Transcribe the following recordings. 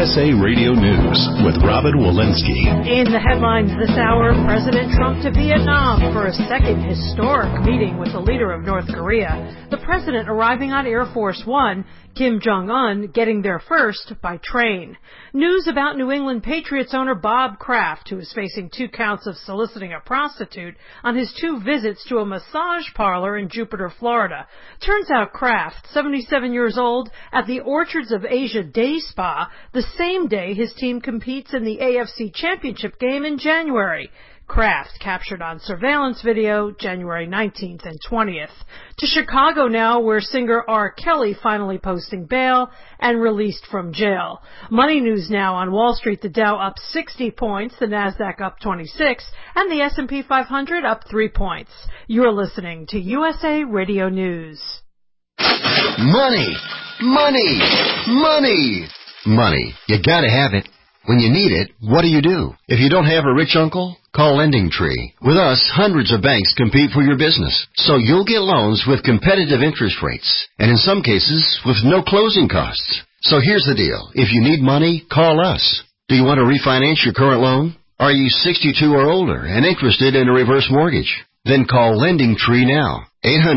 USA Radio News with Robin Walensky. In the headlines this hour, President Trump to Vietnam for a second historic meeting with the leader of North Korea. The president arriving on Air Force One, Kim Jong-un getting there first by train. News about New England Patriots owner Bob Kraft, who is facing 2 counts of soliciting a prostitute on his 2 visits to a massage parlor in Jupiter, Florida. Turns out Kraft, 77 years old, at the Orchards of Asia Day Spa, the same day his team competes in the AFC Championship game in January. Kraft captured on surveillance video January 19th and 20th. To Chicago now, where singer R. Kelly finally posting bail and released from jail. Money news now on Wall Street. The Dow up 60 points, the Nasdaq up 26, and the S&P 500 up 3 points. You're listening to USA Radio News. Money! Money! Money! Money. You gotta have it. When you need it, what do? If you don't have a rich uncle, call LendingTree. With us, hundreds of banks compete for your business, so you'll get loans with competitive interest rates, and in some cases, with no closing costs. So here's the deal. If you need money, call us. Do you want to refinance your current loan? Are you 62 or older and interested in a reverse mortgage? Then call LendingTree now.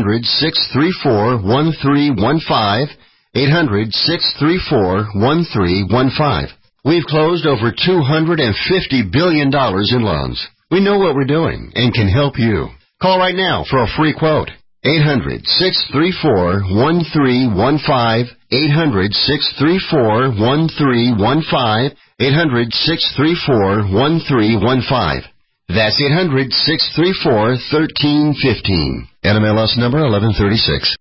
800-634-1315. 800-634-1315. We've closed over $250 billion in loans. We know what we're doing and can help you. Call right now for a free quote. 800-634-1315. 800-634-1315. 800-634-1315. That's 800-634-1315. NMLS number 1136.